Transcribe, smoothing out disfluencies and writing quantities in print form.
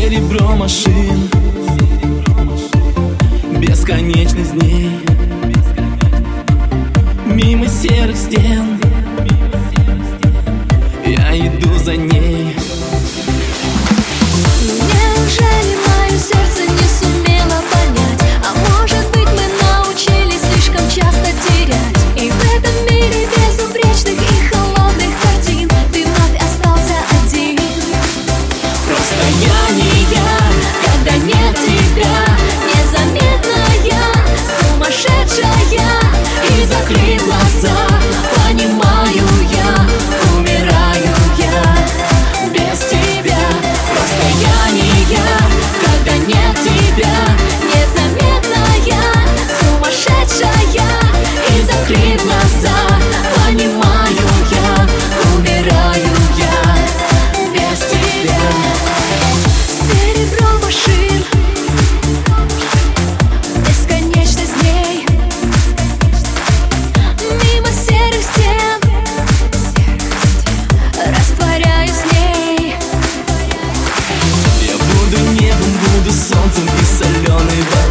серебро машин, бесконечность дней, мимо серых стен я иду за ней. Неужели мое сердце не сумело понять? А может быть, мы научились слишком часто терять? И в этом мире безупречных и холодных картин ты вновь остался один. Просто я не я, Когда нет тебя, незаметная, сумасшедшая. и закрыв глаза, понимаю я, умираю я без тебя. Просто я не я, когда нет тебя, Незаметная, сумасшедшая. и закрыв глаза, понимаю я, умираю я без тебя. Серебро машин, бесконечность дней, мимо серых стен растворяюсь в ней. Я буду небом, буду солнцем и соленой водой.